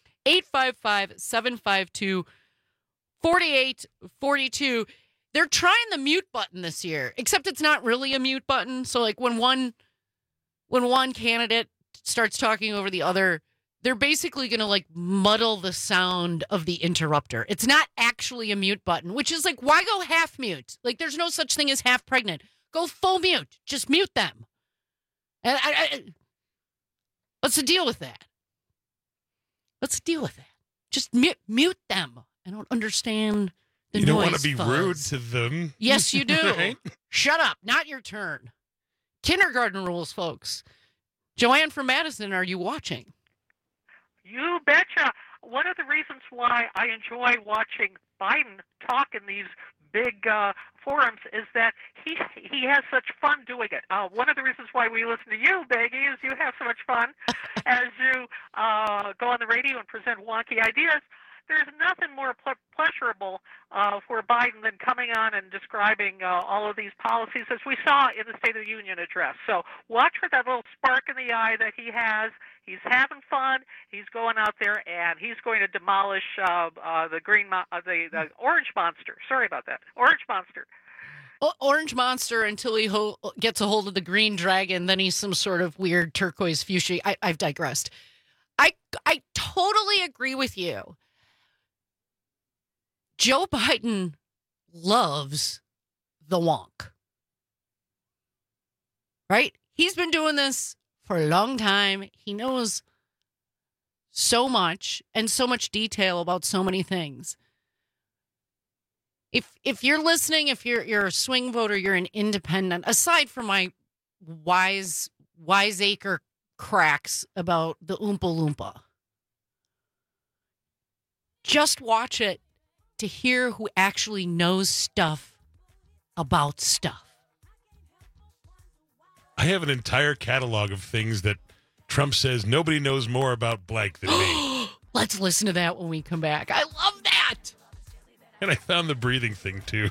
855-752-4842. They're trying the mute button this year, except it's not really a mute button. So like when one candidate starts talking over the other, they're basically going to like muddle the sound of the interrupter. It's not actually a mute button, which is like, why go half mute? Like there's no such thing as half pregnant. Go full mute. Just mute them. And let's deal with that. Let's deal with that. Just mute them. I don't understand the noise. You don't want to be fuzz. rude to them. Yes, you do. Right? Shut up. Not your turn. Kindergarten rules, folks. Joanne from Madison, are you watching? You betcha. One of the reasons why I enjoy watching Biden talk in these big forums is that he has such fun doing it. One of the reasons why we listen to you, Baggy, is you have so much fun as you go on the radio and present wonky ideas. There's nothing more pleasurable for Biden than coming on and describing all of these policies, as we saw in the State of the Union address. So watch for that little spark in the eye that he has. He's having fun. He's going out there and he's going to demolish the orange monster. Sorry about that. Orange monster. Orange monster until he gets a hold of the green dragon. Then he's some sort of weird turquoise fuchsia. I've digressed. I totally agree with you. Joe Biden loves the wonk. Right? He's been doing this for a long time. He knows so much and so much detail about so many things. If you're listening, if you're a swing voter, you're an independent, aside from my wiseacre cracks about the Oompa Loompa, just watch it to hear who actually knows stuff about stuff. I have an entire catalog of things that Trump says nobody knows more about blank than me. Let's listen to that when we come back. I love that. And I found the breathing thing, too.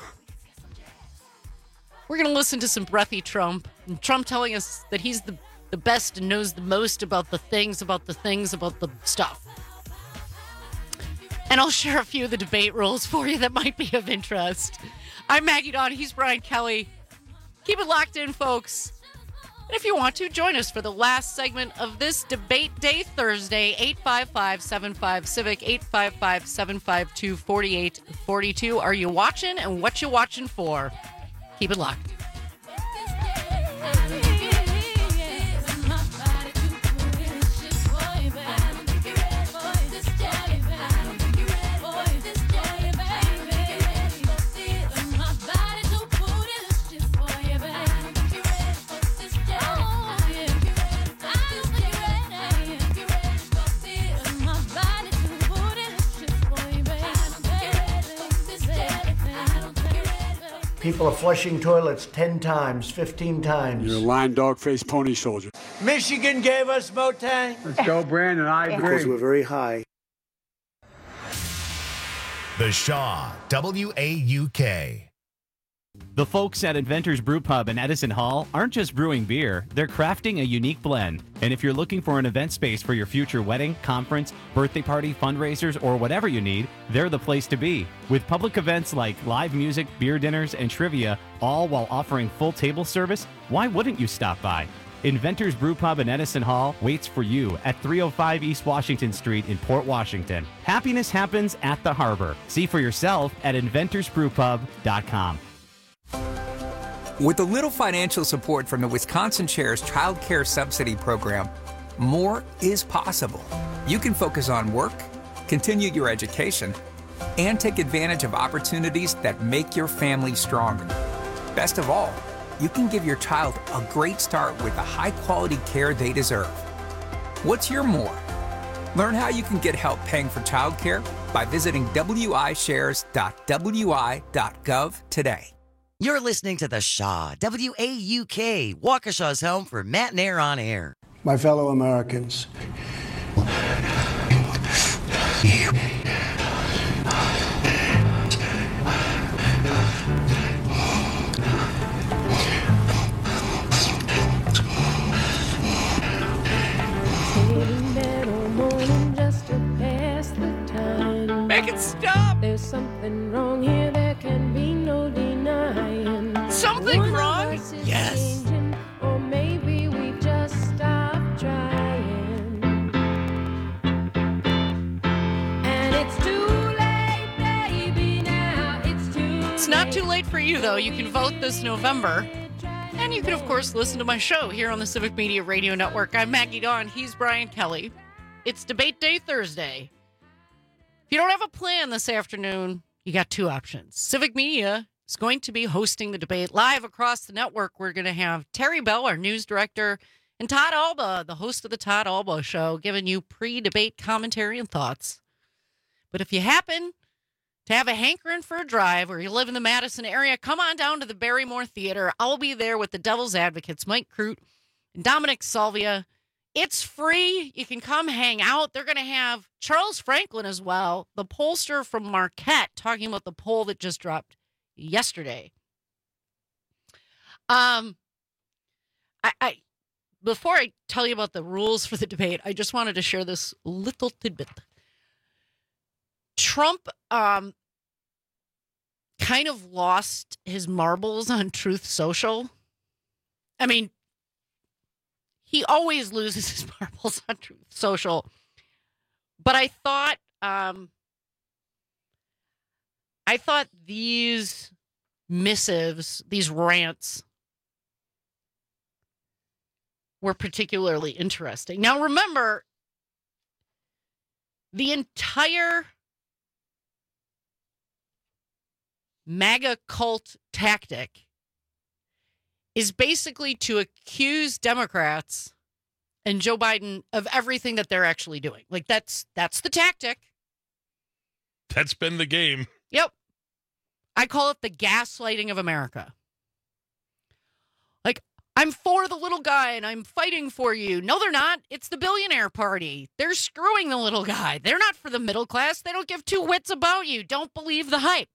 We're going to listen to some breathy Trump. And Trump telling us that he's the best and knows the most about the things, about the stuff. And I'll share a few of the debate rules for you that might be of interest. I'm Maggie Dawn. He's Brian Kelly. Keep it locked in, folks. And if you want to, join us for the last segment of this Debate Day Thursday, 855-75-CIVIC, 855-752-4842. Are you watching, and what you watching for? Keep it locked. People are flushing toilets 10 times, 15 times. You're a lying dog-faced pony soldier. Michigan gave us Motang. Let's go, Brandon. I agree. Because we're very high. The Shaw, WAUK. The folks at Inventors Brew Pub in Edison Hall aren't just brewing beer, they're crafting a unique blend. And if you're looking for an event space for your future wedding, conference, birthday party, fundraisers, or whatever you need, they're the place to be. With public events like live music, beer dinners, and trivia, all while offering full table service, why wouldn't you stop by? Inventors Brew Pub in Edison Hall waits for you at 305 East Washington Street in Port Washington. Happiness happens at the harbor. See for yourself at inventorsbrewpub.com. With a little financial support from the Wisconsin Chair's Child Care Subsidy Program, more is possible. You can focus on work, continue your education, and take advantage of opportunities that make your family stronger. Best of all, you can give your child a great start with the high-quality care they deserve. What's your more? Learn how you can get help paying for childcare by visiting wishares.wi.gov today. You're listening to The Shaw, WAUK, Waukesha's home for Matt and Air on Air. My fellow Americans, Make it stop! There's something wrong here, there can be no denying. Something wrong? Yes. Or maybe we just stopped trying. And it's too late, baby, now it's too late. It's not too late for you, though. You can vote this November. And you can, of course, listen to my show here on the Civic Media Radio Network. I'm Maggie Dawn. He's Brian Kelly. It's Debate Day Thursday. If you don't have a plan this afternoon, you got two options. Civic Media is going to be hosting the debate live across the network. We're going to have Terry Bell, our news director, and Todd Alba, the host of the Todd Alba Show, giving you pre-debate commentary and thoughts. But if you happen to have a hankering for a drive or you live in the Madison area, come on down to the Barrymore Theater. I'll be there with the Devil's Advocates, Mike Crute and Dominic Salvia. It's free. You can come hang out. They're going to have Charles Franklin as well, the pollster from Marquette, talking about the poll that just dropped yesterday. Before I tell you about the rules for the debate, I just wanted to share this little tidbit. Trump kind of lost his marbles on Truth Social. I mean, he always loses his marbles on Truth Social. But I thought these missives, these rants, were particularly interesting. Now, remember, the entire MAGA cult tactic is basically to accuse Democrats and Joe Biden of everything that they're actually doing. Like, that's the tactic. That's been the game. Yep. I call it the gaslighting of America. Like, I'm for the little guy and I'm fighting for you. No, they're not. It's the billionaire party. They're screwing the little guy. They're not for the middle class. They don't give two wits about you. Don't believe the hype.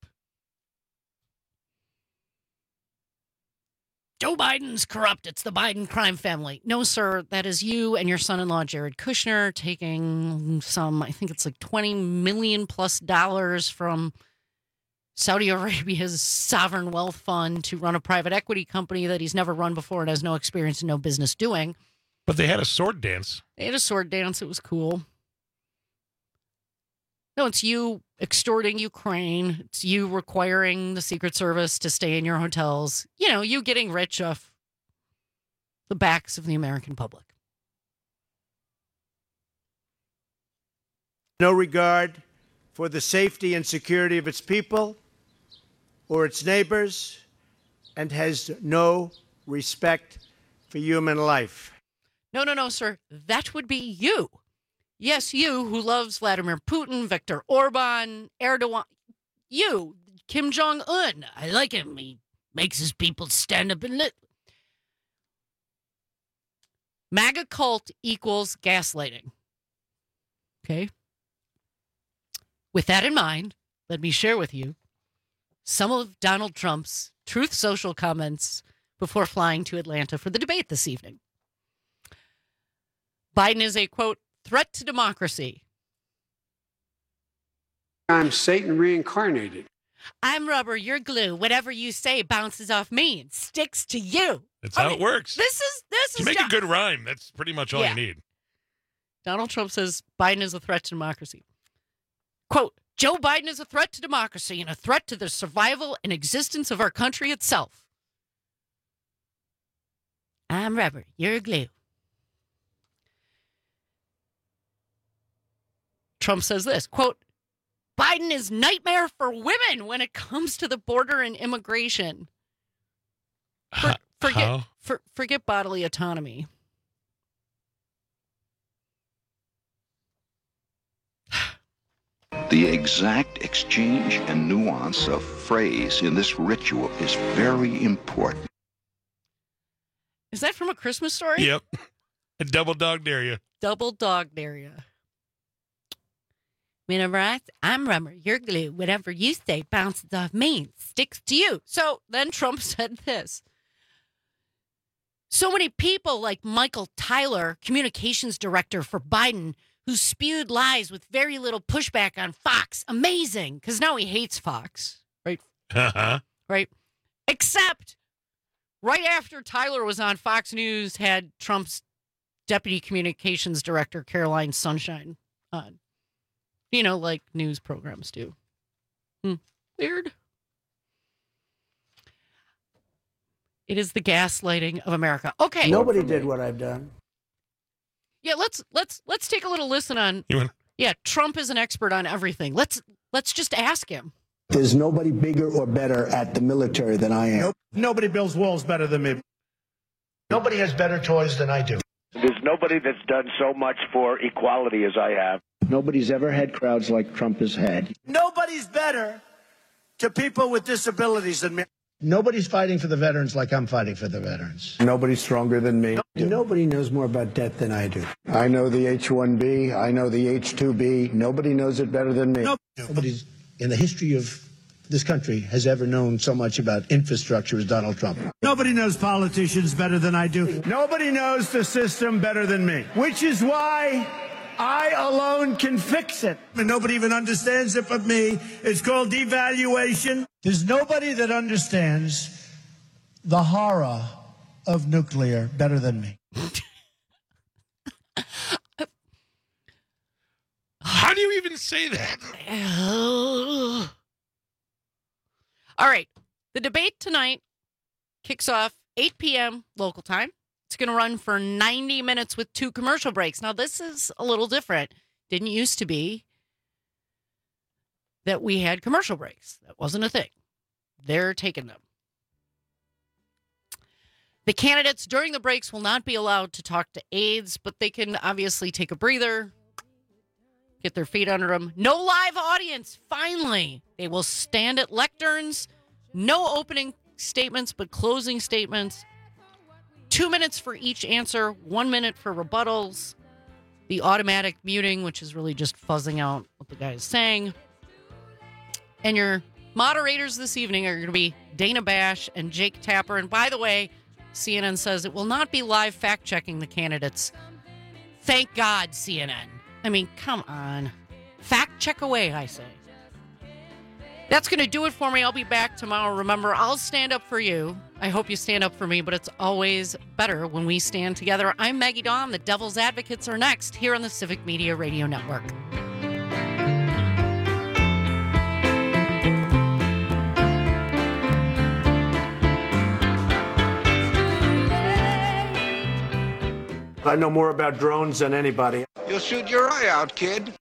Joe Biden's corrupt. It's the Biden crime family. No, sir. That is you and your son-in-law, Jared Kushner, taking some, I think it's like $20 million plus from Saudi Arabia's sovereign wealth fund to run a private equity company that he's never run before and has no experience and no business doing. But they had a sword dance. They had a sword dance. It was cool. No, it's you extorting Ukraine. It's you requiring the Secret Service to stay in your hotels. You know, you getting rich off the backs of the American public. No regard for the safety and security of its people or its neighbors, and has no respect for human life. No, sir. That would be you. Yes, you who loves Vladimir Putin, Viktor Orban, Erdogan. You, Kim Jong-un. I like him. He makes his people stand up and lit. MAGA cult equals gaslighting. Okay? With that in mind, let me share with you some of Donald Trump's Truth Social comments before flying to Atlanta for the debate this evening. Biden is a, quote, threat to democracy. I'm Satan reincarnated. I'm rubber, you're glue. Whatever you say bounces off me and sticks to you. That's how it works. This is To make a good rhyme, that's pretty much all Yeah. you need. Donald Trump says Biden is a threat to democracy. Quote, Joe Biden is a threat to democracy and a threat to the survival and existence of our country itself. I'm rubber, you're glue. Trump says this, quote, Biden is nightmare for women when it comes to the border and immigration. Forget bodily autonomy. The exact exchange and nuance of phrase in this ritual is very important. Is that from A Christmas Story? Yep. A double dog dare you. Double dog dare you. Whenever I'm rubber, you're glue. Whatever you say bounces off me and sticks to you. So then Trump said this. So many people like Michael Tyler, communications director for Biden, who spewed lies with very little pushback on Fox. Amazing, because now he hates Fox, right? Right? Except right after Tyler was on Fox News, had Trump's deputy communications director, Caroline Sunshine, on. You know, like news programs do. Weird. It is the gaslighting of America. Okay. Nobody did what I've done. Yeah, let's take a little listen on. Yeah, Trump is an expert on everything. Let's just ask him. There's nobody bigger or better at the military than I am. Nobody builds walls better than me. Nobody has better toys than I do. There's nobody that's done so much for equality as I have. Nobody's ever had crowds like Trump has had. Nobody's better to people with disabilities than me. Nobody's fighting for the veterans like I'm fighting for the veterans. Nobody's stronger than me. Nobody knows more about debt than I do. I know the H-1B. I know the H-2B. Nobody knows it better than me. Nobody's in the history of this country has ever known so much about infrastructure as Donald Trump. Nobody knows politicians better than I do. Nobody knows the system better than me, which is why I alone can fix it. And nobody even understands it but me. It's called devaluation. There's nobody that understands the horror of nuclear better than me. How do you even say that? All right. The debate tonight kicks off 8 p.m. local time. It's going to run for 90 minutes with 2 commercial breaks. Now, this is a little different. Didn't used to be that we had commercial breaks. That wasn't a thing. They're taking them. The candidates during the breaks will not be allowed to talk to aides, but they can obviously take a breather, get their feet under them. No live audience, finally. They will stand at lecterns. No opening statements, but closing statements. 2 minutes for each answer, 1 minute for rebuttals. The automatic muting, which is really just fuzzing out what the guy is saying. And your moderators this evening are going to be Dana Bash and Jake Tapper. And by the way, CNN says it will not be live fact-checking the candidates. Thank God, CNN. I mean, come on. Fact check away, I say. That's going to do it for me. I'll be back tomorrow. Remember, I'll stand up for you. I hope you stand up for me, but it's always better when we stand together. I'm Maggie Dawn. The Devil's Advocates are next here on the Civic Media Radio Network. I know more about drones than anybody. You'll shoot your eye out, kid.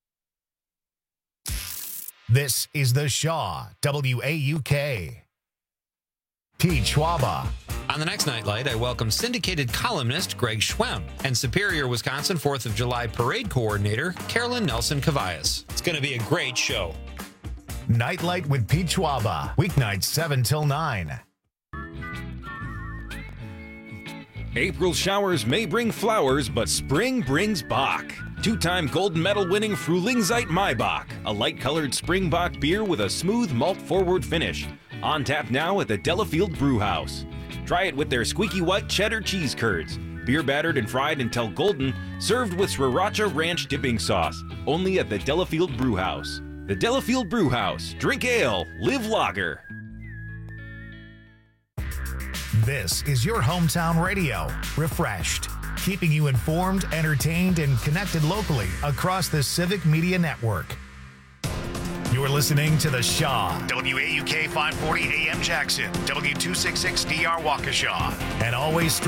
This is the Shaw, WAUK. Pete Schwaba. On the next Nightlight, I welcome syndicated columnist Greg Schwem and Superior, Wisconsin 4th of July Parade Coordinator Carolyn Nelson Cavaias. It's going to be a great show. Nightlight with Pete Schwaba. Weeknights 7 till 9. April showers may bring flowers, but spring brings Bach. 2-time gold medal winning Frühlingszeit Maibach, a light-colored Springbok beer with a smooth malt-forward finish. On tap now at the Delafield Brewhouse. Try it with their squeaky white cheddar cheese curds. Beer battered and fried until golden, served with Sriracha Ranch dipping sauce. Only at the Delafield Brewhouse. The Delafield Brewhouse. Drink ale, live lager. This is your hometown radio, Refreshed, keeping you informed, entertained, and connected locally across the Civic Media Network. You're listening to The Shaw, WAUK 540 AM Jackson, W266DR Waukesha, and always